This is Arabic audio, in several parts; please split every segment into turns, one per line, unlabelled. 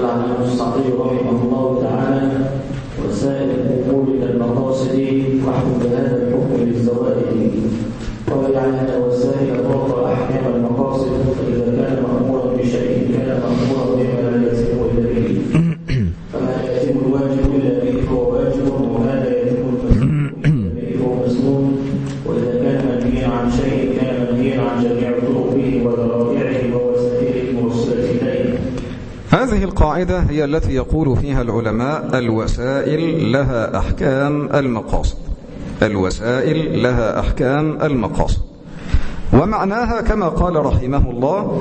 قال عن المستعطي رحمه الله تعالى: وسائل الأمور إلى المقاصد واحكم بهذا الحكم للزوائد. قال يعني أن وسائل تعطى أحكام المقاصد، فإذا كان مأمورا بشيء كان مأمورا بما لا يتم إلا به، فما يتم الواجب إلا به فهو واجب، وما لا يتم المسنون إلا به فهو مسنون، وإذا كان منهيا عن شيء كان منهيا عن جميع طرقه وذرائعه ووسائله الموصلة إليه.
هذه القاعدة هي التي يقول فيها العلماء: الوسائل لها أحكام المقاصد. الوسائل لها أحكام المقاصد. ومعناها كما قال رحمه الله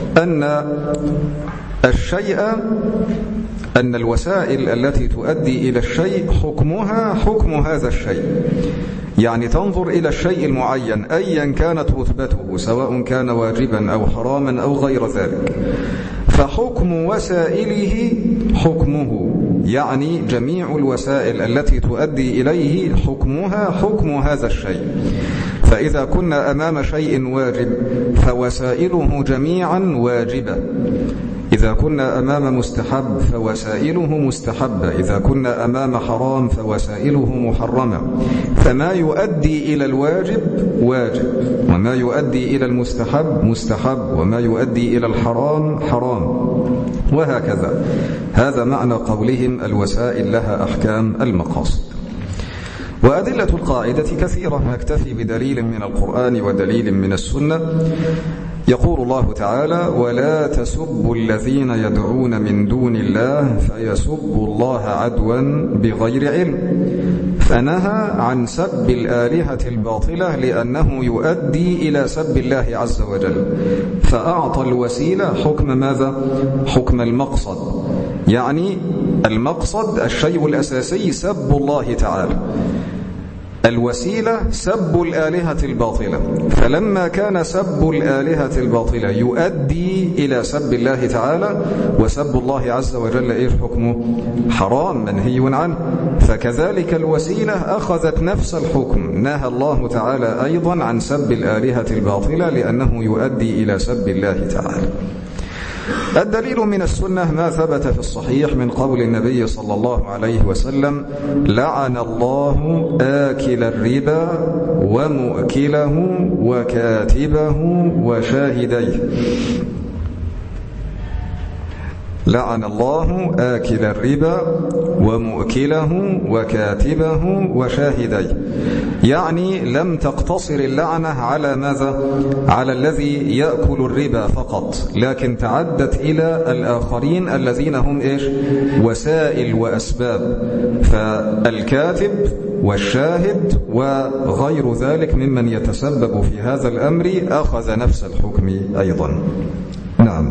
أن الوسائل التي تؤدي إلى الشيء حكمها حكم هذا الشيء، يعني تنظر إلى الشيء المعين أيا كانت رتبته، سواء كان واجبا أو حراما أو غير ذلك، فحكم وسائله حكمه، يعني جميع الوسائل التي تؤدي إليه حكمها حكم هذا الشيء. فإذا كنا أمام شيء واجب فوسائله جميعا واجبة، إذا كنا أمام مستحب فوسائله مستحبة، إذا كنا أمام حرام فوسائله محرمة. فما يؤدي إلى الواجب واجب، وما يؤدي إلى المستحب مستحب، وما يؤدي إلى الحرام حرام، وهكذا. هذا معنى قولهم: الوسائل لها أحكام المقاصد. وأدلة القاعدة كثيرة، نكتفي بدليل من القرآن ودليل من السنة. يقول الله تعالى: ولا تسبوا الذين يدعون من دون الله فيسبوا الله عدوا بغير علم، فنهى عن سب الآلهة الباطلة لأنه يؤدي إلى سب الله عز وجل، فأعطى الوسيلة حكم ماذا؟ حكم المقصد، يعني المقصد الشيء الأساسي سب الله تعالى، الوسيلة سب الآلهة الباطلة. فلما كان سب الآلهة الباطلة يؤدي إلى سب الله تعالى، وسب الله عز وجل إيش حكمه؟ حرام منهي عنه. فكذلك الوسيلة أخذت نفس الحكم، نهى الله تعالى أيضا عن سب الآلهة الباطلة لأنه يؤدي إلى سب الله تعالى. الدليل من السنة ما ثبت في الصحيح من قول النبي صلى الله عليه وسلم: لعن الله آكل الربا ومؤكله وكاتبه وشاهديه. لعن الله آكل الربا ومؤكله وكاتبه وشاهديه، يعني لم تقتصر اللعنة على ماذا؟ على الذي يأكل الربا فقط، لكن تعدت إلى الآخرين الذين هم إيش؟ وسائل وأسباب، فالكاتب والشاهد وغير ذلك ممن يتسبب في هذا الأمر أخذ نفس الحكم أيضا. نعم.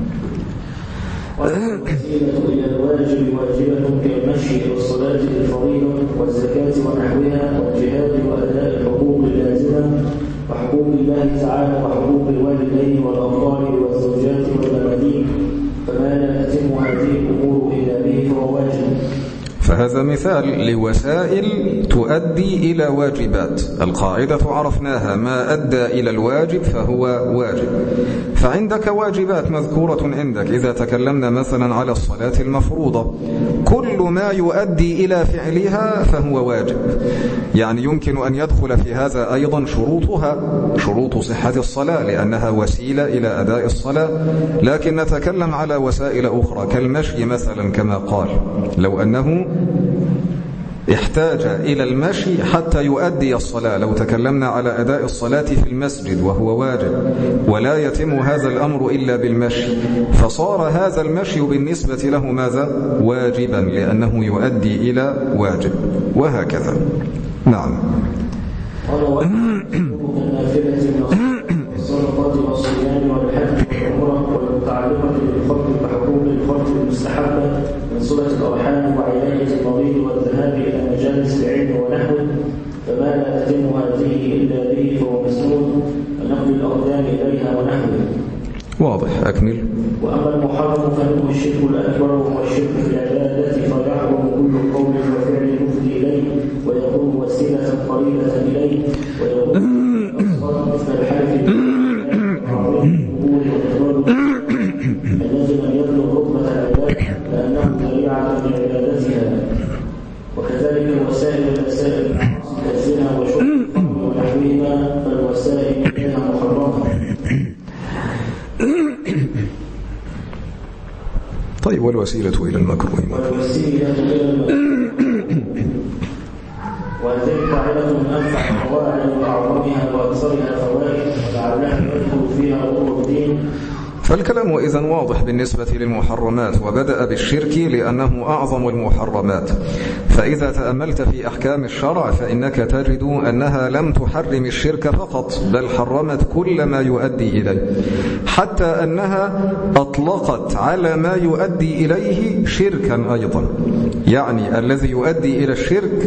والوسيلة إلى الواجب واجبة كالمشي والصلاة الفريضة والزكاة ونحوها والجهاد وأداء الحقوق اللازمة وحقوق الله تعالى وحقوق الوالدين والأقارب والزوجات والمماليك، فما لا تتم هذه الأمور إلا به فهو واجب.
فهذا مثال لوسائل تؤدي إلى واجبات. القاعدة عرفناها: ما أدى إلى الواجب فهو واجب. فعندك واجبات مذكورة عندك، إذا تكلمنا مثلا على الصلاة المفروضة، كل ما يؤدي إلى فعلها فهو واجب، يعني يمكن أن يدخل في هذا أيضا شروطها، شروط صحة الصلاة، لأنها وسيلة إلى أداء الصلاة. لكن نتكلم على وسائل أخرى كالمشي مثلا، كما قال: لو أنه احتاج إلى المشي حتى يؤدي الصلاة، لو تكلمنا على أداء الصلاة في المسجد وهو واجب، ولا يتم هذا الأمر إلا بالمشي، فصار هذا المشي بالنسبة له ماذا؟ واجبا، لأنه يؤدي إلى واجب، وهكذا. نعم.
الصدقات والصيام والحج والعمرة والمتعلقة بالفرد بحقوق الفرد المستحبة من صلة الأرحام وعلاجة المريض والذهاب إلى مجالس العلم ونحوه، فما لا تتم هذه إلا به فهو مسنون، ونقل الأقدام إليها ونحوه.
واضح. أكمل.
وأما المحرم فمنه الشرك الأكبر وهو الشرك في العبادة، فيحرم كل قول وفعل يفضي إليه ويكون وسيلة قريبة إليه، ويكون مثل الحلف الذي لم يبلغ رتبة العبادة بهما فالوسائل منها محرمة.
طيب والوسيلة إلى المكروه
وهذه قاعدة من أنفع القواعد وأعظمها وأكثرها فوائد ولعلها يدخل فيها أمور الدين.
فالكلام إذن واضح بالنسبة للمحرمات، وبدأ بالشرك لأنه أعظم المحرمات. فإذا تأملت في أحكام الشرع فإنك تجد أنها لم تحرم الشرك فقط، بل حرمت كل ما يؤدي إليه، حتى أنها أطلقت على ما يؤدي إليه شركا أيضا. يعني الذي يؤدي إلى الشرك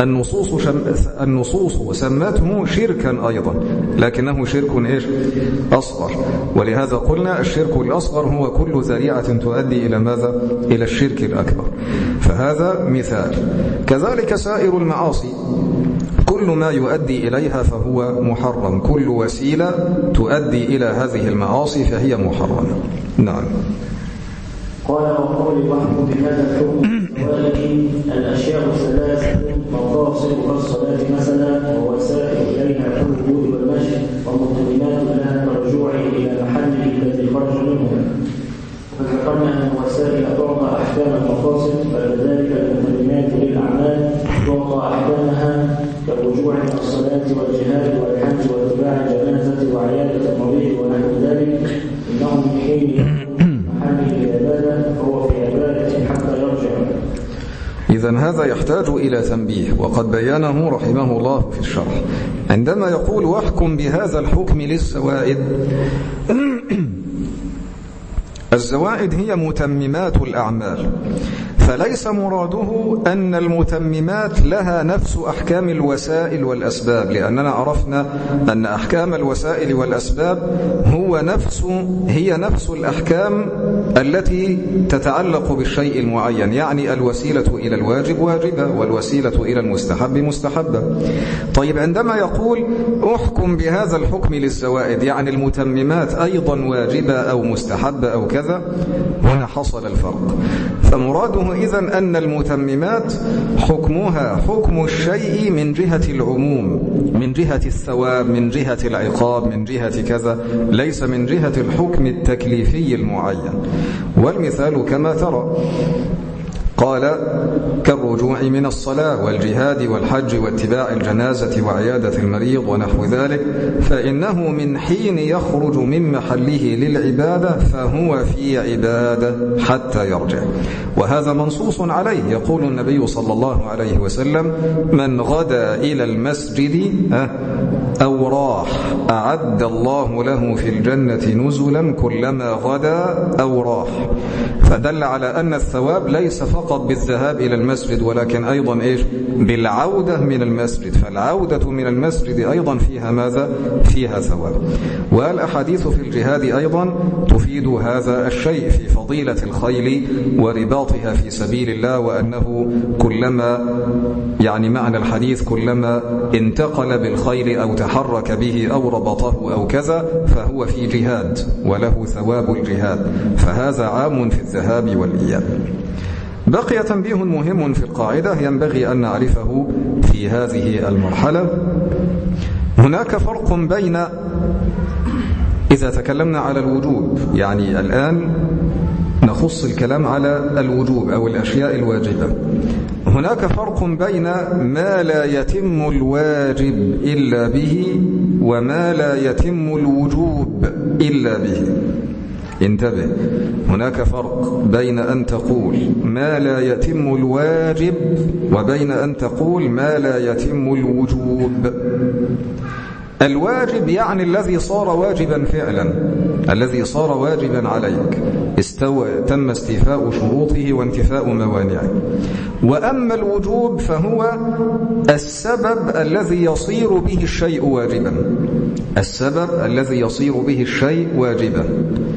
النصوص سمته شركا أيضا، لكنه شرك أصغر. ولهذا قلنا الشرك الأصغر هو كل ذريعة تؤدي إلى ماذا؟ إلى الشرك الأكبر. فهذا مثال. كذلك سائر المعاصي كل ما يؤدي إليها فهو محرم، كل وسيلة تؤدي إلى هذه المعاصي فهي محرمة. نعم.
قال وقول واحكم بهذا الحكم الأشياء الثلاثة مقاصد كالصلاة مثلا ووسائل إليها كالوضوء والمشي ومتممات لها كالرجوع إلى محله الذي خرج منه. وذكرنا أن الوسائل تعطى أحكام المقاصد، فكذلك المتممات للأعمال تعطى أحكامها كالرجوع إلى الصلاة والجهاد والحج واتباع الجنازة وعيادة المريض ونحو ذلك. إنه من حين محله العبادة فهو في عبادة حتى يرجع.
إذن هذا يحتاج إلى تنبيه، وقد بيانه رحمه الله في الشرح عندما يقول واحكم بهذا الحكم للزوائد. الزوائد هي متممات الأعمال، فليس مراده أن المتممات لها نفس أحكام الوسائل والأسباب، لأننا عرفنا أن أحكام الوسائل والأسباب هي نفس الأحكام التي تتعلق بالشيء المعين. يعني الوسيلة إلى الواجب واجبة، والوسيلة إلى المستحب مستحبة. طيب عندما يقول أحكم بهذا الحكم للزوائد، يعني المتممات أيضا واجبة أو مستحبة أو كذا، هنا حصل الفرق. فمراده إذن أن المتممات حكمها حكم الشيء من جهة العموم، من جهة الثواب، من جهة العقاب، من جهة كذا، ليس من جهة الحكم التكليفي المعين. والمثال كما ترى، قال كالرجوع من الصلاة والجهاد والحج واتباع الجنازة وعيادة المريض ونحو ذلك، فإنه من حين يخرج من محله للعبادة فهو في عبادة حتى يرجع. وهذا منصوص عليه، يقول النبي صلى الله عليه وسلم من غدا إلى المسجد أو راح أعد الله له في الجنة نزلا كلما غدا أو راح. فدل على أن الثواب ليس فقط بالذهاب إلى المسجد، ولكن أيضا بالعودة من المسجد. فالعودة من المسجد أيضا فيها ماذا؟ فيها ثواب. والأحاديث في الجهاد أيضا تفيد هذا الشيء في فضيلة الخيل ورباطها في سبيل الله، وأنه كلما معنى الحديث كلما انتقل بالخيل أو تحرك به أو ربطه أو كذا فهو في جهاد وله ثواب الجهاد. فهذا عام في الذهاب والإياب. بقي تنبيه مهم في القاعدة ينبغي أن نعرفه في هذه المرحلة. هناك فرق بين، إذا تكلمنا على الوجوب، يعني الآن نخص الكلام على الوجوب أو الأشياء الواجبة، هناك فرق بين ما لا يتم الواجب إلا به وما لا يتم الوجوب إلا به. انتبه، هناك فرق بين أن تقول ما لا يتم الواجب وبين أن تقول ما لا يتم الوجوب. الواجب يعني الذي صار واجبا فعلا، الذي صار واجبا عليك، تم استيفاء شروطه وانتفاء موانعه. وأما الوجوب فهو السبب الذي يصير به الشيء واجبا، السبب الذي يصير به الشيء واجبا.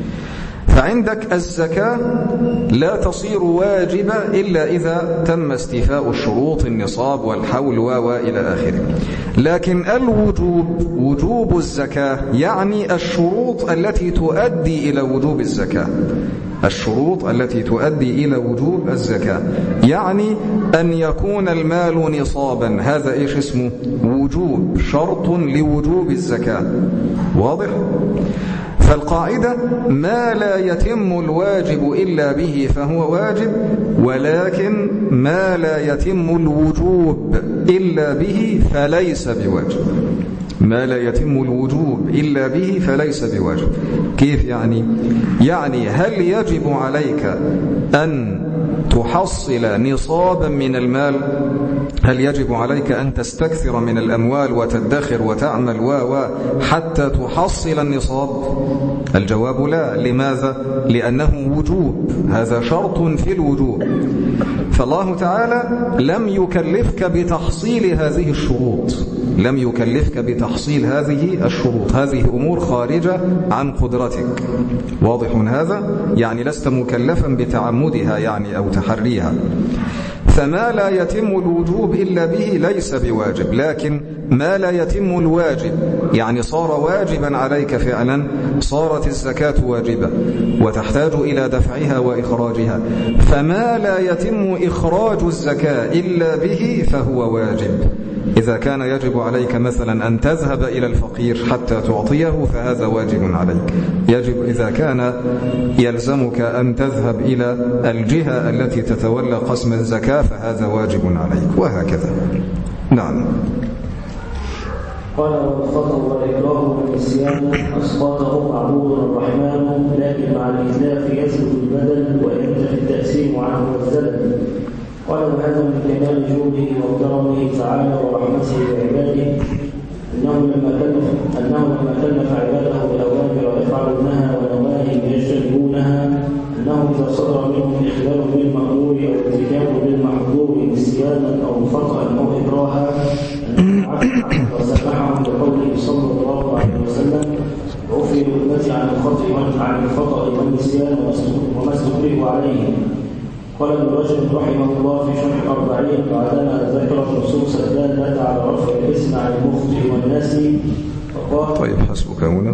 فعندك الزكاة لا تصير واجبة إلا إذا تم استيفاء الشروط، النصاب والحول وإلى آخره. لكن الوجوب، وجوب الزكاة يعني الشروط التي تؤدي إلى وجوب الزكاة. الشروط التي تؤدي إلى وجوب الزكاة. يعني أن يكون المال نصابا، هذا إيش اسمه؟ وجوب، شرط لوجوب الزكاة. واضح؟ فالقاعدة ما لا يتم الواجب إلا به فهو واجب، ولكن ما لا يتم الوجوب إلا به فليس بواجب. ما لا يتم الوجوب إلا به فليس بواجب. كيف يعني؟ يعني هل يجب عليك أن تحصل نصابا من المال؟ هل يجب عليك أن تستكثر من الأموال وتدخر وتعمل حتى تحصل النصاب؟ الجواب لا. لماذا؟ لأنه وجوب، هذا شرط في الوجوب. فالله تعالى لم يكلفك بتحصيل هذه الشروط، لم يكلفك بتحصيل هذه الشروط، هذه أمور خارجة عن قدرتك. واضح هذا؟ يعني لست مكلفا بتعمدها يعني أو تحريها. فما لا يتم الوجوب إلا به ليس بواجب، لكن ما لا يتم الواجب يعني صار واجبا عليك فعلا، صارت الزكاة واجبة وتحتاج إلى دفعها وإخراجها، فما لا يتم إخراج الزكاة إلا به فهو واجب. إذا كان يجب عليك مثلا أن تذهب إلى الفقير حتى تعطيه فهذا واجب عليك. يجب إذا كان يلزمك أن تذهب إلى الجهة التي تتولى قسم الزكاة فهذا واجب عليك، وهكذا. نعم.
قال والخطأ والإكراه والنسيان أسقطه معبود الرحمن، لكن مع الإتلاف يثبت البدل وينتفي التأثيم عنه والزلل. قال وهذا من كمال جوده وكرمه تعالى ورحمته بعباده، أنه لما كلف عباده بالأوامر يفعلونها ونواهي يجتنبونها، أنه إذا صدر منهم إخلال بالمأمور أو ارتكاب بالمحظور نسيانا أو خطأ أو إكراها وسمحهم بقوله صلى الله عليه وسلم عفي لأمتي عن الخطأ والنسيان وما استكرهوا عليه. قال ابن رجب رحمه الله في شرح 40 بعدما ذكر النصوص الدالة على رفع الاسم عن المخطئ والناسي فقال
طيب حسبك هنا.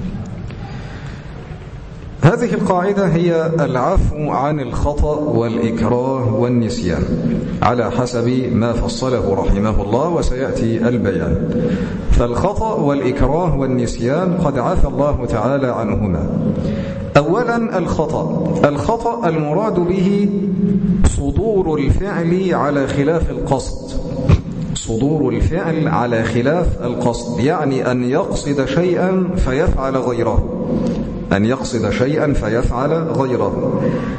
هذه القاعدة هي العفو عن الخطأ والإكراه والنسيان على حسب ما فصله رحمه الله وسيأتي البيان. فالخطأ والإكراه والنسيان قد عفى الله تعالى عنهما. أولا الخطأ المراد به صدور الفعل على خلاف القصد، صدور الفعل على خلاف القصد، يعني أن يقصد شيئا فيفعل غيره، أن يقصد شيئا فيفعل غيره.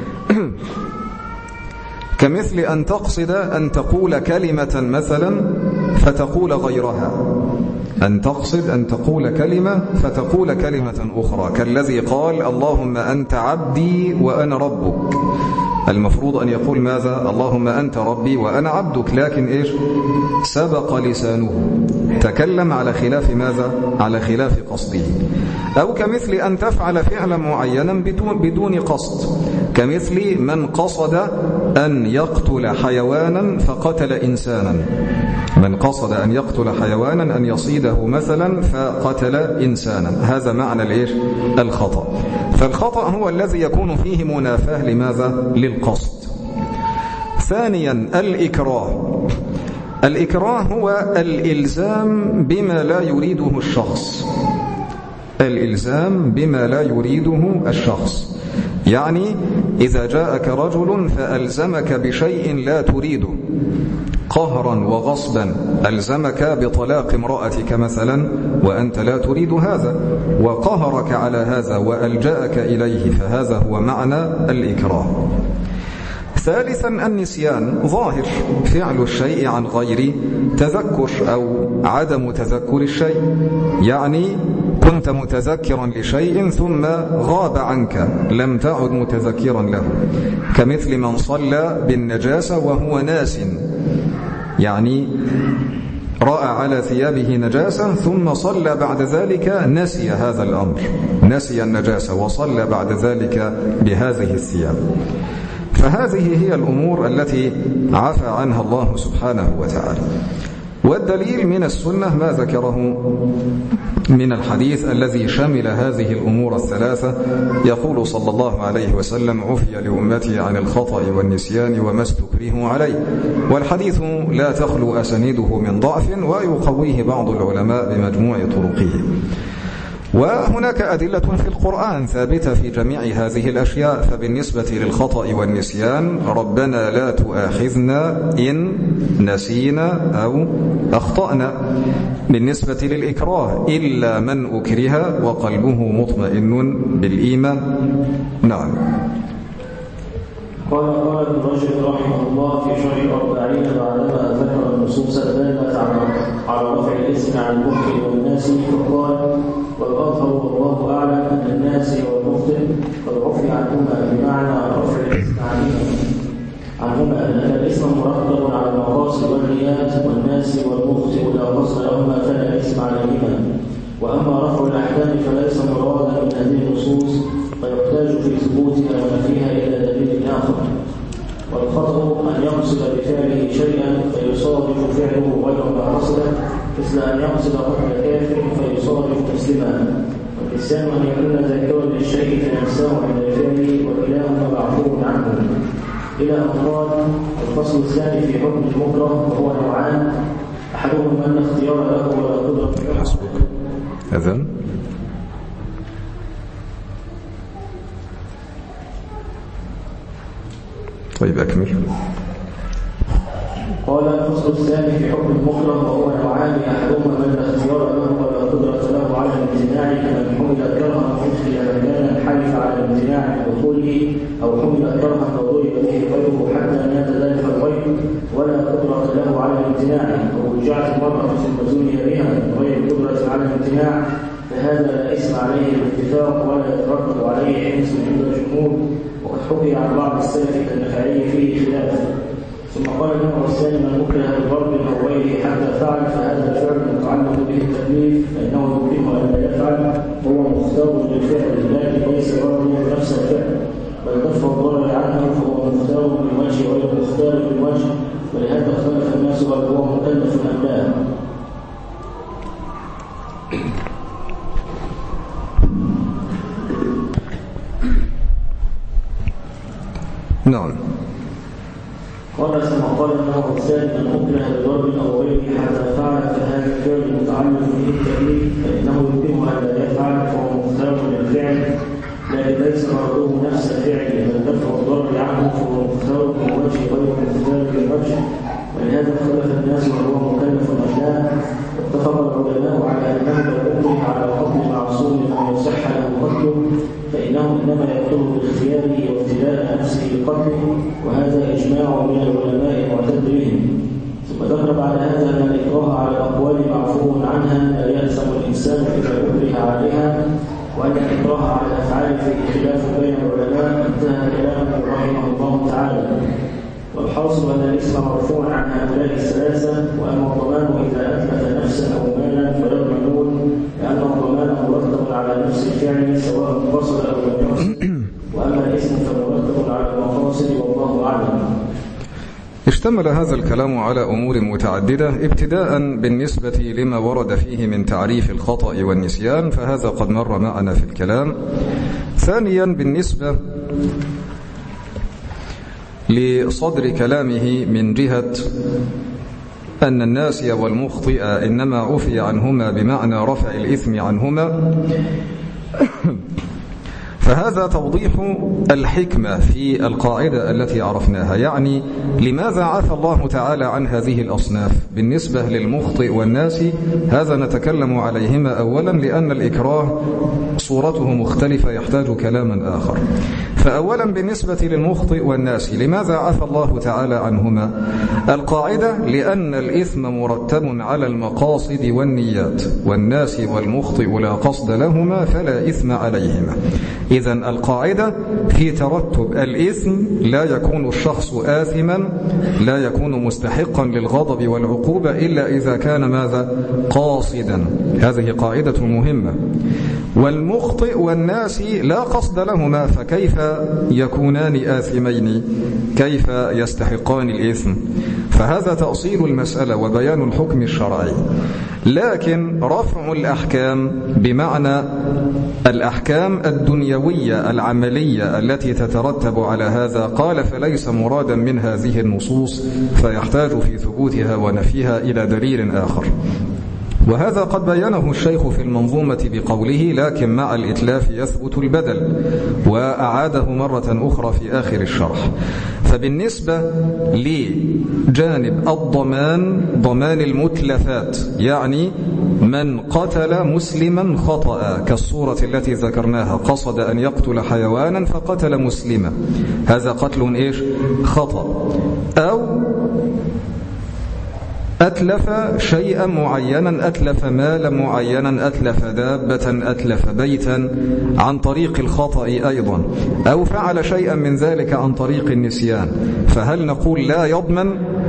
كمثل أن تقصد أن تقول كلمة مثلا فتقول غيرها، أن تقصد أن تقول كلمة فتقول كلمة أخرى، كالذي قال اللهم أنت عبدي وأنا ربك. المفروض أن يقول ماذا؟ اللهم أنت ربي وأنا عبدك، لكن إيش؟ سبق لسانه، تكلم على خلاف ماذا؟ على خلاف قصده. أو كمثل أن تفعل فعلا معينا بدون قصد، كمثل من قصد أن يقتل حيوانا فقتل إنسانا، من قصد أن يقتل حيوانا أن يصيده مثلا فقتل إنسانا، هذا معنى الإيش؟ الخطأ. فالخطأ هو الذي يكون فيه منافاة لماذا؟ للقصد. ثانيا الإكراه هو الإلزام بما لا يريده الشخص، الإلزام بما لا يريده الشخص، يعني إذا جاءك رجل فألزمك بشيء لا تريده قهرا وغصبا، ألزمك بطلاق امرأتك مثلا وأنت لا تريد هذا، وقهرك على هذا وألجأك إليه، فهذا هو معنى الإكراه. ثالثا النسيان، ظاهر فعل الشيء عن غير تذكر أو عدم تذكر الشيء، يعني كنت متذكرا لشيء ثم غاب عنك لم تعد متذكرا له، كمثل من صلى بالنجاسة وهو ناس، يعني رأى على ثيابه نجاسة ثم صلى بعد ذلك نسي هذا الأمر، نسي النجاسة وصلى بعد ذلك بهذه الثياب. فهذه هي الأمور التي عفى عنها الله سبحانه وتعالى. والدليل من السنة ما ذكره من الحديث الذي شمل هذه الأمور الثلاثة. يقول صلى الله عليه وسلم: عفي لأمتي عن الخطأ والنسيان وما استكرهوا عليه. والحديث لا تخلو أسانيده من ضعف، ويقويه بعض العلماء بمجموع طرقه. وهناك أدلة في القرآن ثابتة في جميع هذه الأشياء. فبالنسبة للخطأ والنسيان: ربنا لا تؤاخذنا إن نسينا أو أخطأنا. بالنسبة للإكراه: إلا من أكره وقلبه مطمئن بالإيمان. نعم.
قال ابن رجب رحمه الله في شرح الأربعين بعدما ذكر النصوص الدالة على رفع الاسم عن المخطئ والناس، فقال: والأظهر والله أعلم أن الناس والمخطئ قد رفع عنهما بمعنى رفع الاسم عنهما، لأن الاسم مرتب على المقاصد والنيات، والناس والمخطئ لا قصد لهما فلا اسم عليهما. وأما رفع الأحكام فليس مرادا من هذه النصوص، فيحتاج في ثبوتها ونفيها إلى دليل آخر. والخطأ أن يقصد بفعله شيئا فيصادف فعله غير ما قصده، مثل أن يقصد قتل كافر فيصادف مسلما. والإنسان أن يكون ذاكرا للشيء فينساه عند فعله، وكلاهما معفو عنه. إلى أن قال: الفصل الثاني في حكم المكره وهو نوعان: أحدهما أن اختيار له ولا قدرة له.
حسبك. أذن. طيب أكمل.
قال: الفصل الثاني في حكم المكره وهو نوعان: أحدهما من لا اختيار له ولا قدرة له على الامتناع، كمن حمل كرها مدخل مكانا حلف على الامتناع من دخوله، أو حمل كرها فضرب به غيره حتى مات ذلك الغير ولا قدرة له على الامتناع، أو رجعت المرأة ثم زني بها من غير قدرة على الامتناع، فهذا لا اسم عليه بالاتفاق ولا يترتب عليه حنس عند الجمهور. وقد حكي عن بعض السلف كالنخعي فيه خلاف. ثم قال النوع الثاني: من مكره بضرب أو غيره حتى فعل، فهذا الفعل متعلق به التكليف، فإنه يكره أن لا يفعل وهو مختار للفعل، لكن ليس ضرره نفس الفعل، بل دفع الضرر عنه فهو مختار بالوجه غير مختار بالوجه. ولهذا اختلف الناس هل هو مكلف أم لا.
نعم.
قال: ثم قال النوع الثاني: من أكره بضرب أو غيره حتى فعل، فهذا الفعل متعلق به التكليف، فإنه يمكنه أن لا يفعل فهو مختار للفعل، لكن ليس مرضوه نفس الفعل، بل دفع الضرر عنه فهو مختار بالوجه غير مختار بالوجه. ولهذا اختلف الناس هل هو مكلف أم لا. اتفق العلماء على أنه لو أكره على قتل معصوم أو يصح له قتله، فإنه إنما يقتله باختياره وابتلاء نفسه بقتله، وهذا إجماع من العلماء معتد بهم. ثم ذكر بعد هذا أن الإكراه على الأقوال معفو عنها لا يلزم الإنسان إذا أكره عليها، وأن الإكراه على الأفعال في خلاف بين العلماء. انتهى كلامه رحمه الله تعالى. والحاصل أن الاسم مرفوع عن هؤلاء الثلاثة. وأما الضمان إذا أتلف نفسا أو مالا فيضمنون، لأن الضمان مرتب على نفس الفعل سواء قصد أو لم يقصد. وأما الاسم فمرتب على المقاصد، والله أعلم.
اشتمل هذا الكلام على أمور متعددة، ابتداء بالنسبة لما ورد فيه من تعريف الخطأ والنسيان، فهذا قد مر معنا في الكلام. ثانيا بالنسبة لصدر كلامه من جهة أن الناسي والمخطئ إنما عفي عنهما بمعنى رفع الإثم عنهما، فهذا توضيح الحكمة في القاعدة التي عرفناها. يعني لماذا عفى الله تعالى عن هذه الأصناف؟ بالنسبة للمخطئ والناسي هذا نتكلم عليهما أولا، لأن الإكراه صورته مختلفة يحتاج كلاما آخر. فأولا بالنسبة للمخطئ والناسي لماذا عفى الله تعالى عنهما؟ القاعدة: لأن الإثم مرتب على المقاصد والنيات، والناسي والمخطئ لا قصد لهما فلا إثم عليهما. إذن القاعدة في ترتب الإثم: لا يكون الشخص آثما، لا يكون مستحقا للغضب والعقوبة إلا إذا كان ماذا؟ قاصدا. هذه قاعدة مهمة. والمخطئ والناسي لا قصد لهما، فكيف يكونان آثمين؟ كيف يستحقان الإثم؟ فهذا تأصيل المسألة وبيان الحكم الشرعي. لكن رفع الأحكام بمعنى الأحكام الدنيوية العملية التي تترتب على هذا، قال فليس مرادا من هذه النصوص، فيحتاج في ثبوتها ونفيها إلى دليل آخر. وهذا قد بينه الشيخ في المنظومة بقوله: لكن مع الإتلاف يثبت البدل، وأعاده مرة أخرى في آخر الشرح. فبالنسبة لجانب الضمان، ضمان المتلفات، يعني من قتل مسلما خطأ كالصورة التي ذكرناها، قصد أن يقتل حيوانا فقتل مسلما، هذا قتل إيش؟ خطأ. أو أتلف شيئا معينا، أتلف مالا معينا، أتلف دابة، أتلف بيتا عن طريق الخطأ أيضا، أو فعل شيئا من ذلك عن طريق النسيان، فهل نقول لا يضمن؟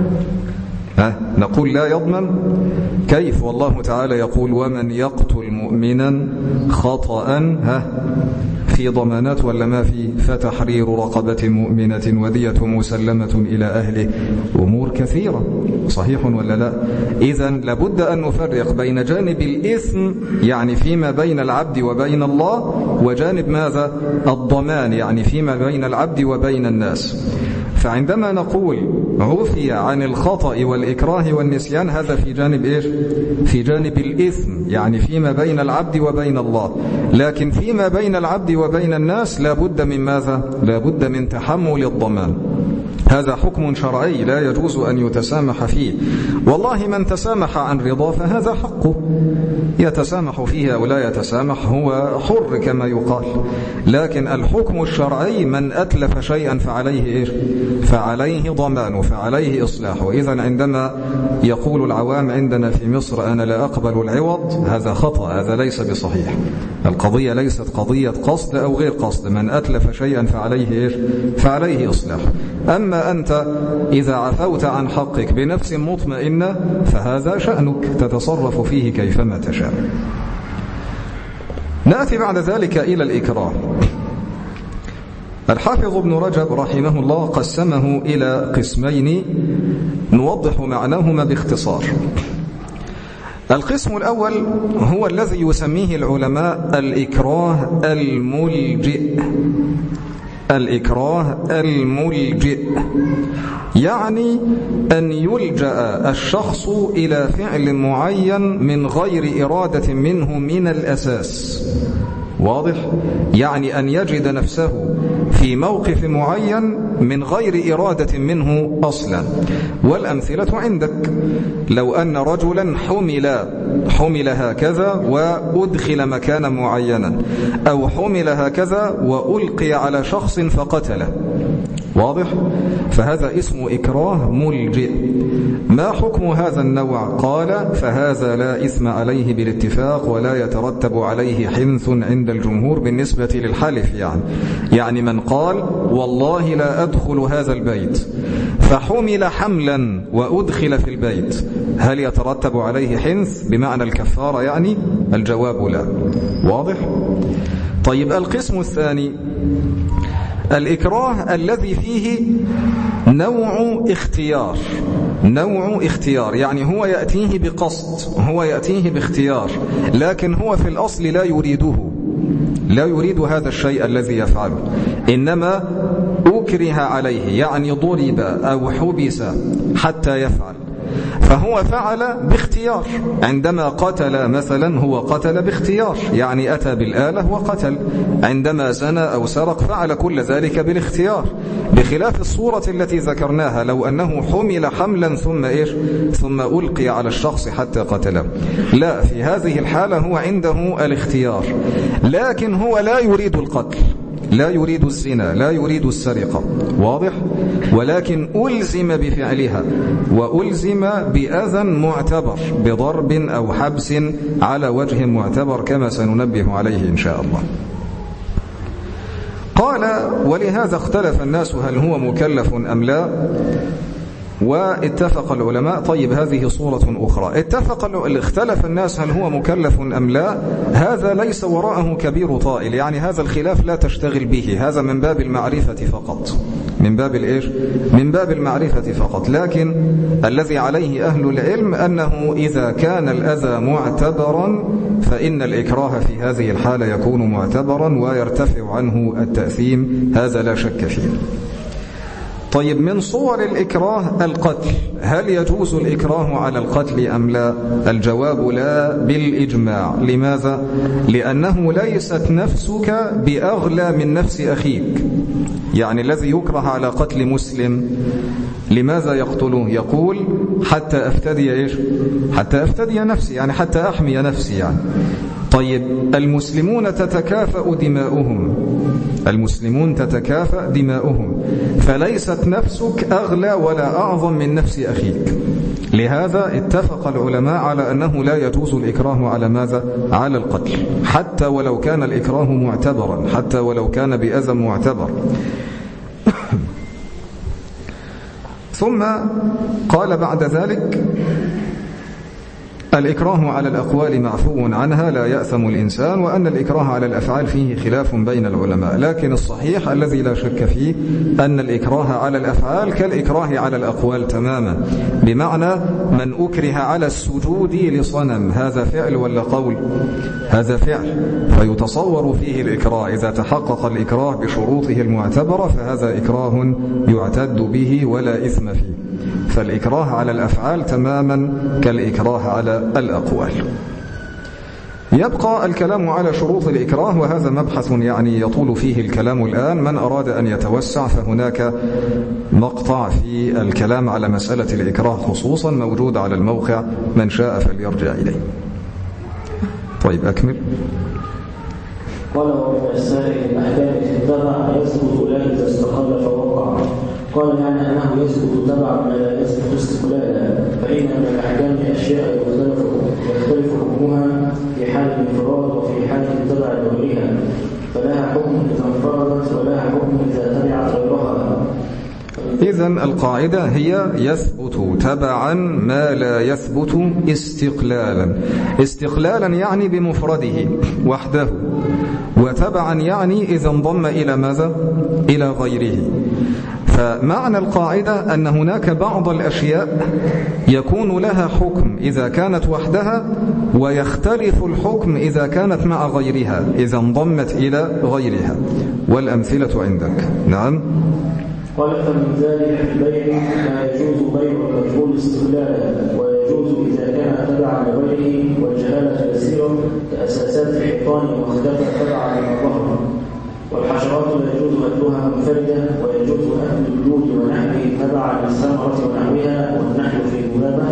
نقول لا يضمن؟ كيف والله تعالى يقول: ومن يقتل مؤمنا خطأ في ضمانات ولا ما في، فتحرير رقبة مؤمنة ودية مسلمة إلى أهله، أمور كثيرة، صحيح ولا لا؟ إذن لابد أن نفرق بين جانب الإثم، يعني فيما بين العبد وبين الله، وجانب ماذا؟ الضمان، يعني فيما بين العبد وبين الناس. فعندما نقول عفي عن الخطأ والإكراه والنسيان، هذا في جانب إيش؟ في جانب الإثم، يعني فيما بين العبد وبين الله. لكن فيما بين العبد وبين الناس لابد من ماذا؟ لابد من تحمل الضمان. هذا حكم شرعي لا يجوز أن يتسامح فيه. والله من تسامح عن رضا فهذا حقه، يتسامح فيه أو لا يتسامح، هو حر كما يقال. لكن الحكم الشرعي من أتلف شيئا فعليه إيش؟ فعليه ضمان، فعليه إصلاحه. إذن عندما يقول العوام عندنا في مصر: أنا لا أقبل العوض، هذا خطأ، هذا ليس بصحيح. القضية ليست قضية قصد أو غير قصد، من أتلف شيئا فعليه إيش؟ فعليه إصلاحه. أما أنت إذا عفوت عن حقك بنفس مطمئنة فهذا شأنك، تتصرف فيه كيفما تشاء. نأتي بعد ذلك إلى الإكراه. الحافظ ابن رجب رحمه الله قسمه إلى قسمين نوضح معناهما باختصار. القسم الأول هو الذي يسميه العلماء الإكراه الملجئ. الإكراه الملجئ يعني أن يلجأ الشخص إلى فعل معين من غير إرادة منه من الأساس. واضح؟ يعني أن يجد نفسه في موقف معين من غير إرادة منه أصلا. والأمثلة عندك: لو أن رجلا حمل هكذا وأدخل مكانا معينا، أو حمل هكذا وألقي على شخص فقتله. واضح؟ فهذا اسمه إكراه ملجئ. ما حكم هذا النوع؟ قال: فهذا لا إثم عليه بالاتفاق، ولا يترتب عليه حنث عند الجمهور بالنسبة للحلف. يعني من قال: والله لا أدخل هذا البيت، فحمل حملا وأدخل في البيت، هل يترتب عليه حنث بمعنى الكفارة؟ يعني الجواب لا. واضح؟ طيب، القسم الثاني الإكراه الذي فيه نوع اختيار، يعني هو يأتيه بقصد، هو يأتيه باختيار، لكن هو في الأصل لا يريد هذا الشيء الذي يفعله، إنما أكره عليه، يعني ضرب أو حبس حتى يفعل، فهو فعل باختيار. عندما قتل مثلا هو قتل باختيار، يعني أتى بالآلة وقتل. عندما زنى أو سرق فعل كل ذلك بالاختيار، بخلاف الصورة التي ذكرناها لو أنه حمل حملا ثم ألقي على الشخص حتى قتله. لا، في هذه الحالة هو عنده الاختيار، لكن هو لا يريد القتل، لا يريد الزنا، لا يريد السرقة. واضح؟ ولكن ألزم بفعلها، وألزم بأذى معتبر، بضرب أو حبس على وجه معتبر، كما سننبه عليه إن شاء الله. قال: ولهذا اختلف الناس هل هو مكلف أم لا. واتفق العلماء. طيب هذه صورة أخرى. اختلف الناس هل هو مكلف أم لا. هذا ليس وراءه كبير طائل، يعني هذا الخلاف لا تشتغل به، هذا من باب المعرفة فقط، من باب الإيش؟ من باب المعرفة فقط. لكن الذي عليه أهل العلم أنه إذا كان الأذى معتبرا فإن الإكراه في هذه الحالة يكون معتبرا ويرتفع عنه التأثيم، هذا لا شك فيه. طيب من صور الإكراه القتل، هل يجوز الإكراه على القتل أم لا؟ الجواب لا بالإجماع. لماذا؟ لأنه ليست نفسك بأغلى من نفس أخيك. يعني الذي يكره على قتل مسلم لماذا يقتله؟ يقول حتى أفتدي إيش؟ حتى أفتدي نفسي، يعني حتى أحمي نفسي يعني. طيب المسلمون تتكافأ دماؤهم، المسلمون تتكافأ دماؤهم، فليست نفسك أغلى ولا أعظم من نفس أخيك. لهذا اتفق العلماء على أنه لا يجوز الإكراه على ماذا؟ على القتل، حتى ولو كان الإكراه معتبرا، حتى ولو كان بأذى معتبر. ثم قال بعد ذلك الإكراه على الأقوال معفو عنها لا يأثم الإنسان، وأن الإكراه على الأفعال فيه خلاف بين العلماء، لكن الصحيح الذي لا شك فيه أن الإكراه على الأفعال كالإكراه على الأقوال تماما. بمعنى من أكره على السجود لصنم، هذا فعل ولا قول؟ هذا فعل، فيتصور فيه الإكراه. إذا تحقق الإكراه بشروطه المعتبرة فهذا إكراه يعتد به ولا إثم فيه. فالإكراه على الأفعال تماما كالإكراه على الأقوال. يبقى الكلام على شروط الإكراه، وهذا مبحث يعني يطول فيه الكلام الآن. من أراد أن يتوسع فهناك مقطع في الكلام على مسألة الإكراه خصوصا موجود على الموقع، من شاء فليرجع إليه. طيب أكمل.
قال ومن السائل الأحكام اتبع يثبت لا إذا استقل فوقع. قال يعني أنه يثبت تبعا ما لا يثبت استقلالا، فإن من الأحكام أشياء يختلف حكمها في حال الانفراد وفي حال التبع لغيرها، فلها حكم إذا انفردت ولها حكم إذا تبعت غيرها.
إذن القاعدة هي يثبت تبعا ما لا يثبت استقلالا. استقلالا يعني بمفرده وحده، وتبعا يعني إذا انضم إلى ماذا؟ إلى غيره. فمعنى القاعدة أن هناك بعض الأشياء يكون لها حكم إذا كانت وحدها، ويختلف الحكم إذا كانت مع غيرها، إذا انضمت إلى غيرها. والأمثلة عندك. نعم.
قال فمن ذلك البيع ما يجوز بيع المجهول استقلالا، ويجوز إذا كان تبعا لغيره، والجهالة يسيرة كأساسات الحيطان واختفى تبعا للظهر. والحشرات لا يجوز أكلها منفردة، ويجوز أكل الجود ونحوه تبعا للثمرة ونحوها، والنحل في ذبابه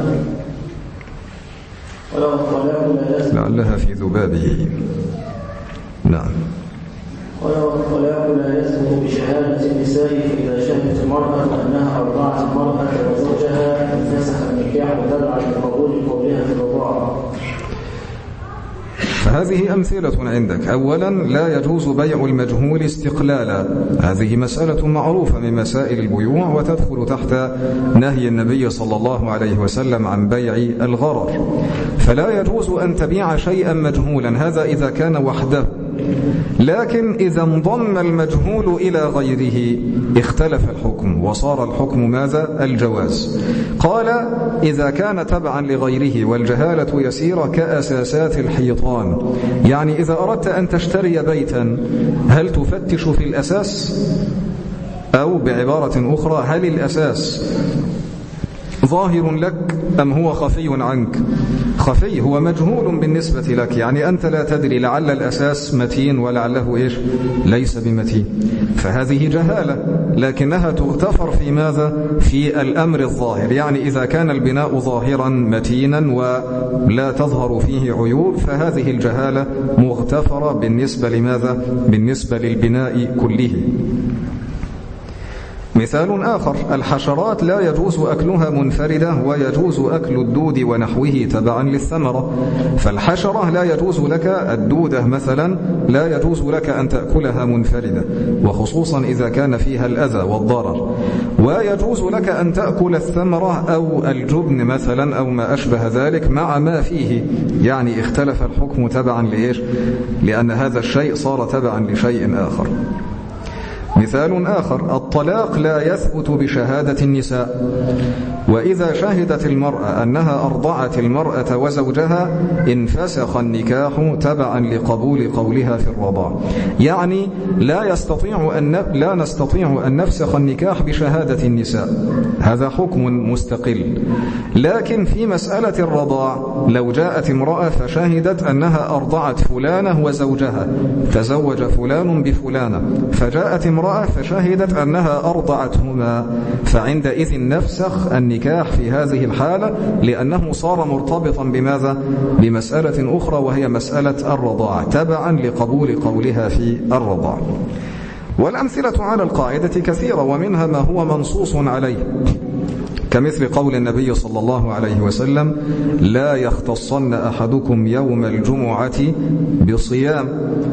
لعلها في ذبابه. نعم.
والطلاق لا يثبت بشهادة النساء، فإذا شهدت المرأة أنها أرضعت المرأة وزوجها انفسخ النكاح تبعا لقبول قولها في الرضاعة.
فهذه أمثلة عندك. أولا لا يجوز بيع المجهول استقلالا، هذه مسألة معروفة من مسائل البيوع، وتدخل تحت نهي النبي صلى الله عليه وسلم عن بيع الغرر. فلا يجوز أن تبيع شيئا مجهولا، هذا إذا كان وحده. لكن إذا انضم المجهول إلى غيره اختلف الحكم، وصار الحكم ماذا؟ الجواز. قال إذا كان تبعا لغيره والجهالة يسيرة كأساسات الحيطان، يعني إذا أردت أن تشتري بيتا هل تفتش في الأساس؟ أو بعبارة أخرى، هل الأساس ظاهر لك أم هو خفي عنك؟ خفي، هو مجهول بالنسبة لك، يعني أنت لا تدري، لعل الأساس متين ولعله إيش؟ ليس بمتين. فهذه جهالة، لكنها تغتفر في ماذا؟ في الأمر الظاهر، يعني إذا كان البناء ظاهرا متينا ولا تظهر فيه عيوب فهذه الجهالة مغتفرة بالنسبة لماذا؟ بالنسبة للبناء كله. مثال آخر: الحشرات لا يجوز أكلها منفردة ويجوز أكل الدود ونحوه تبعا للثمرة. فالحشرة لا يجوز لك، الدودة مثلا لا يجوز لك أن تأكلها منفردة، وخصوصا إذا كان فيها الأذى والضرر. ويجوز لك أن تأكل الثمرة أو الجبن مثلا أو ما أشبه ذلك مع ما فيه، يعني اختلف الحكم تبعا لإيش؟ لأن هذا الشيء صار تبعا لشيء آخر. مثال آخر: الطلاق لا يثبت بشهادة النساء، وإذا شهدت المرأة أنها أرضعت المرأة وزوجها انفسخ النكاح تبعا لقبول قولها في الرضاع. يعني لا نستطيع أن نفسخ النكاح بشهادة النساء، هذا حكم مستقل. لكن في مسألة الرضاع لو جاءت امرأة فشهدت أنها أرضعت فلانة وزوجها، تزوج فلان بفلانة، فجاءت امرأة فشهدت أنها أرضعتهما، فعندئذ نفسخ النكاح في هذه الحالة، لأنه صار مرتبطا بماذا؟ بمسألة أخرى وهي مسألة الرضاع تبعا لقبول قولها في الرضاع. والأمثلة على القاعدة كثيرة، ومنها ما هو منصوص عليه، كمثل قول النبي صلى الله عليه وسلم: لا يختصن أحدكم يوم الجمعة بصيام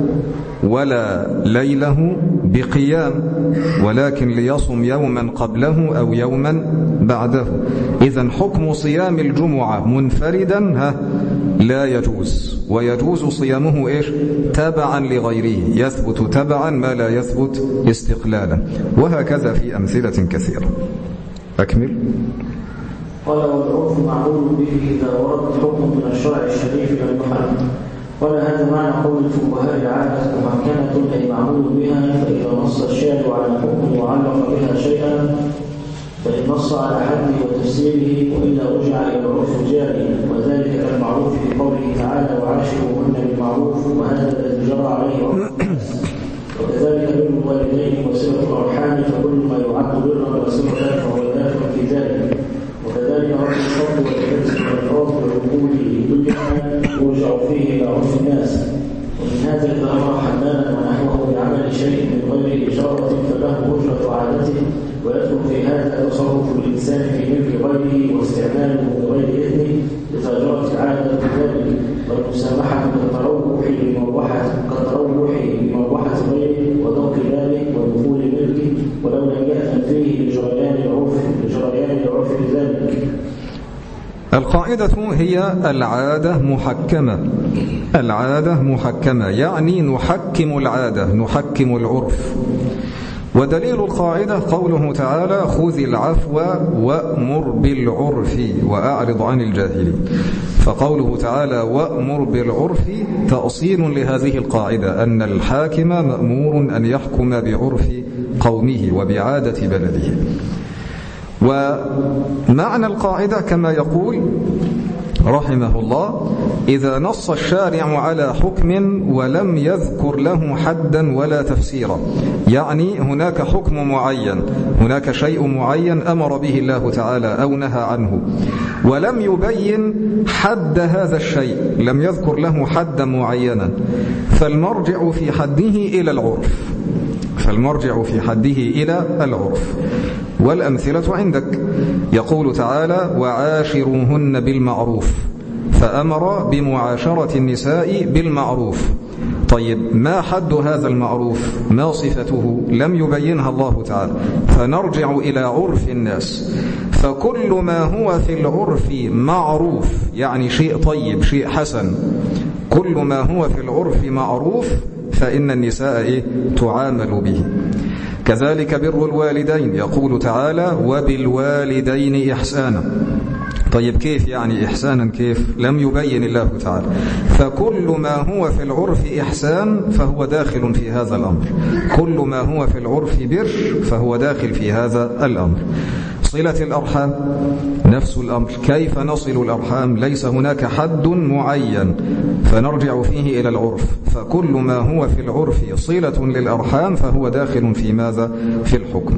ولا ليله بقيام، ولكن ليصم يوما قبله أو يوما بعده. إذن حكم صيام الجمعة منفردا لا يجوز، ويجوز صيامه إيش؟ تبعا لغيره، يثبت تبعا ما لا يثبت استقلالا، وهكذا في أمثلة كثيرة. أكمل.
قال: والعرف معمول به إذا ورد حكم من الشرع الشريف لم يحل. قال: هذا معنى قول الفقهاء: العادة محكمة أي معمول بها، فإذا نص الشارع على حكم وعلق بها شيئا فإن نص على حده وتفسيره وإلا رجع إلى العرف الجاري، وذلك كالمعروف في قوله تعالى: وعاشروهن بالمعروف، وهذا الذي جرى عليه عرف الناس. وكذلك بر الوالدين وصلة الأرحام، فكل ما يعد برا وصلة فهو داخل في ذلك. وكذلك رد الصد والحرص والإفراط والعقول كلها يرجع فيه إلى عرف الناس. ومن هذا إذا أمر حمالا ونحوه بعمل شيء من غير إشارة فله أجرة عادته، ويدخل في هذا تصرف الإنسان في ملك غيره واستعماله بغير إذنه إذا جرت العادة بذلك، والمسامحة كالتروح بمروحة غيره وذوق ذلك ودخول ملكه، ولو لم يأذن فيه لجريان العرف بذلك.
القاعدة هي العادة محكمة. العادة محكمة يعني نحكم العادة، نحكم العرف. ودليل القاعدة قوله تعالى: خذ العفو وأمر بالعرف وأعرض عن الجاهلين. فقوله تعالى وأمر بالعرف تأصيل لهذه القاعدة، أن الحاكم مأمور أن يحكم بعرف قومه وبعادة بلده. ومعنى القاعدة كما يقول رحمه الله: إذا نص الشارع على حكم ولم يذكر له حدا ولا تفسيرا، يعني هناك حكم معين، هناك شيء معين أمر به الله تعالى أو نهى عنه، ولم يبين حد هذا الشيء، لم يذكر له حدا معينا، فالمرجع في حده إلى العرف، فالمرجع في حده إلى العرف. والأمثلة عندك، يقول تعالى: وعاشروهن بالمعروف، فأمر بمعاشرة النساء بالمعروف. طيب، ما حد هذا المعروف؟ ما صفته؟ لم يبينها الله تعالى، فنرجع إلى عرف الناس. فكل ما هو في العرف معروف، يعني شيء طيب، شيء حسن، كل ما هو في العرف معروف فإن النساء تعامل به. كذلك بر الوالدين، يقول تعالى: وبالوالدين إحسانا. طيب، كيف يعني إحسانا؟ كيف؟ لم يبين الله تعالى. فكل ما هو في العرف إحسان فهو داخل في هذا الأمر، كل ما هو في العرف بر فهو داخل في هذا الأمر. صلة الأرحام نفس الأمر، كيف نصل الأرحام؟ ليس هناك حد معين، فنرجع فيه إلى العرف، فكل ما هو في العرف صلة للأرحام فهو داخل في ماذا؟ في الحكم.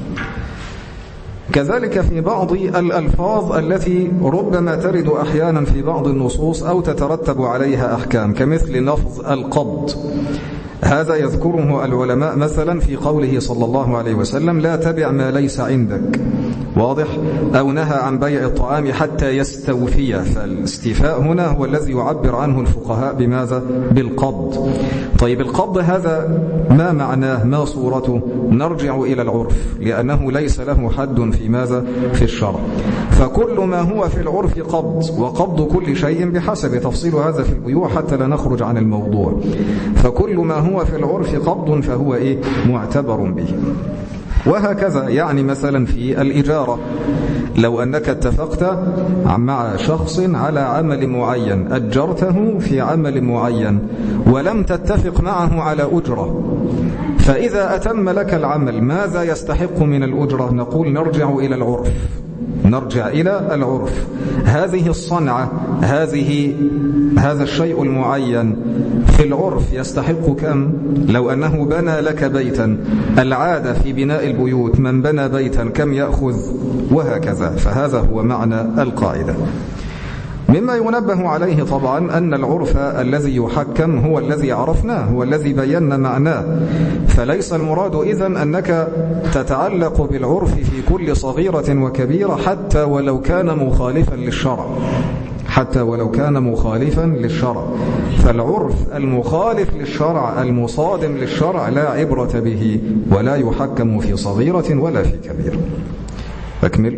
كذلك في بعض الألفاظ التي ربما ترد أحيانا في بعض النصوص أو تترتب عليها أحكام، كمثل لفظ القبض. هذا يذكره العلماء مثلا في قوله صلى الله عليه وسلم لا تبع ما ليس عندك، واضح؟ أو نهى عن بيع الطعام حتى يستوفي، فالاستيفاء هنا هو الذي يعبر عنه الفقهاء بماذا؟ بالقبض. طيب القبض هذا ما معناه؟ ما صورته؟ نرجع إلى العرف، لأنه ليس له حد في ماذا؟ في الشرع. فكل ما هو في العرف قبض، وقبض كل شيء بحسب، تفصيل هذا في البيوع حتى لا نخرج عن الموضوع. فكل ما هو في العرف قبض فهو معتبر به. وهكذا يعني مثلا في الإجارة، لو أنك اتفقت مع شخص على عمل معين، أجرته في عمل معين ولم تتفق معه على أجرة، فإذا أتم لك العمل ماذا يستحق من الأجرة؟ نقول نرجع إلى العرف، نرجع إلى العرف. هذه الصنعة، هذا الشيء المعين في العرف يستحق كم؟ لو أنه بنى لك بيتا، العادة في بناء البيوت من بنى بيتا كم يأخذ؟ وهكذا. فهذا هو معنى القاعدة. مما ينبه عليه طبعا أن العرف الذي يحكم هو الذي عرفناه، هو الذي بينا معناه. فليس المراد إذن أنك تتعلق بالعرف في كل صغيرة وكبيرة حتى ولو كان مخالفا للشرع، حتى ولو كان مخالفا للشرع. فالعرف المخالف للشرع المصادم للشرع لا عبرة به ولا يحكم في صغيرة ولا في كبيرة. أكمل.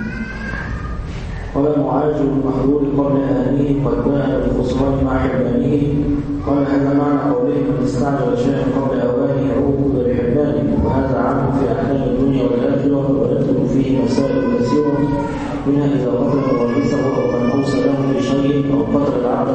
قال معاذ المحظور قبل آنه قد باء بالخسران مع حرمانه. قال هذا معنى قوله من استعجل شيئا قبل أوانه عوقب بحرمانه، وهذا عام في أحكام الدنيا والآخرة، ويدخل فيه مسائل كثيرة، منها إذا قتل مورثه أو من أوصى له بشيء أو قتل العبد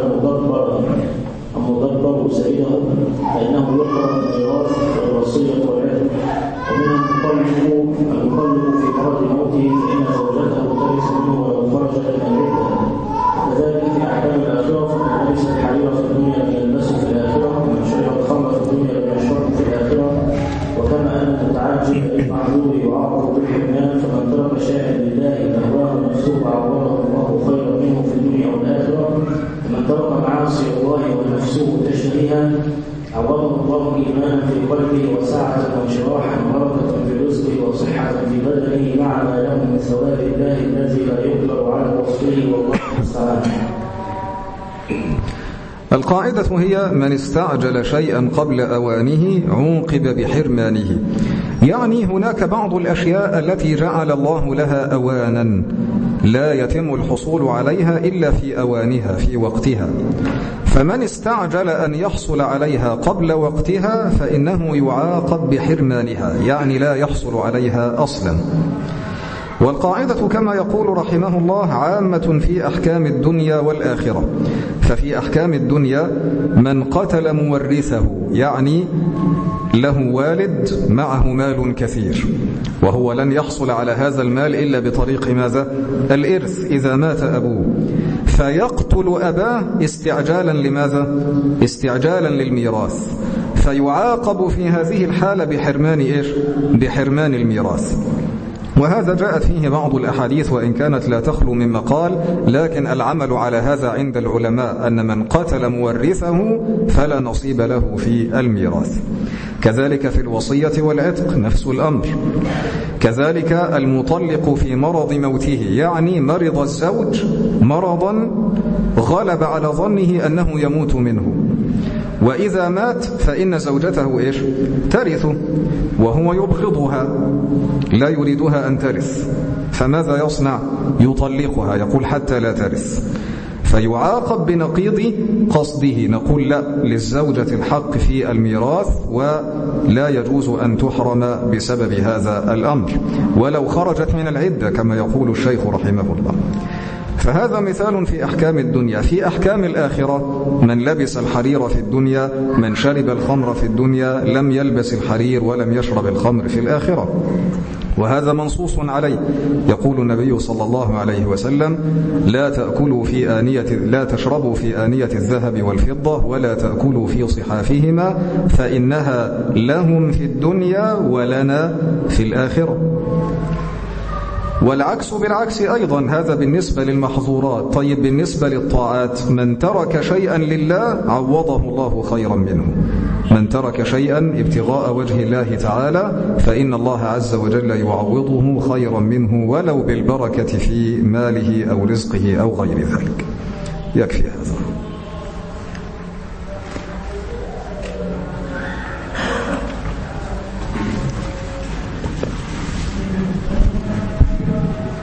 المدبر سيده فإنه يقرأ الميراث والوصية والعتق. ومنها المطلق في مرض موته فإن زوجته ترث منه ولو خرج من العدة. وكذلك في أحكام الآخرة فمن لبس الحرير في الدنيا لم يلبسه في الآخرة، ومن شرب الخمر في الدنيا لم يشربه في الآخرة. وكما أن المتعجل المعذور يعاقب بالحرمان، فمن ترك شيئا لله فهواه نفسه عوضه الله خيرا منه في الدنيا والآخرة. ومن ترك معاصي الله ونفسه تشتهيها عوضه الله إيمانا في قلبه وسعة وانشراحا وبركة في رزقه وصحة في بدنه مع ما له من ثواب الله الذي لا يقدر على وصفه، والله المستعان.
القاعدة هي من استعجل شيئا قبل أوانه عوقب بحرمانه. يعني هناك بعض الأشياء التي جعل الله لها أوانا لا يتم الحصول عليها إلا في أوانها في وقتها، فمن استعجل أن يحصل عليها قبل وقتها فإنه يعاقب بحرمانها، يعني لا يحصل عليها أصلا. والقاعدة كما يقول رحمه الله عامة في أحكام الدنيا والآخرة. ففي أحكام الدنيا من قتل مورثه، يعني له والد معه مال كثير وهو لن يحصل على هذا المال إلا بطريق ماذا؟ الإرث إذا مات أبوه، فيقتل أباه استعجالا لماذا؟ استعجالا للميراث، فيعاقب في هذه الحالة بحرمان إيش؟ بحرمان الميراث. وهذا جاءت فيه بعض الأحاديث وإن كانت لا تخلو من مقال، لكن العمل على هذا عند العلماء أن من قتل مورثه فلا نصيب له في الميراث. كذلك في الوصية والعتق نفس الأمر. كذلك المطلق في مرض موته، يعني مرض الزوج مرضا غلب على ظنه أنه يموت منه، وإذا مات فإن زوجته إيش؟ ترث، وهو يبغضها لا يريدها أن ترث، فماذا يصنع؟ يطلقها، يقول حتى لا ترث، فيعاقب بنقيض قصده. نقول لا، للزوجة الحق في الميراث ولا يجوز أن تحرم بسبب هذا الأمر ولو خرجت من العدة كما يقول الشيخ رحمه الله. فهذا مثال في أحكام الدنيا. في أحكام الآخرة من لبس الحرير في الدنيا، من شرب الخمر في الدنيا لم يلبس الحرير ولم يشرب الخمر في الآخرة، وهذا منصوص عليه. يقول النبي صلى الله عليه وسلم لا تشربوا في آنية الذهب والفضة ولا تأكلوا في صحافهما فإنها لهم في الدنيا ولنا في الآخرة. والعكس بالعكس أيضا، هذا بالنسبة للمحظورات. طيب بالنسبة للطاعات، من ترك شيئا لله عوضه الله خيرا منه. من ترك شيئا ابتغاء وجه الله تعالى فإن الله عز وجل يعوضه خيرا منه ولو بالبركة في ماله أو رزقه أو غير ذلك. يكفي هذا.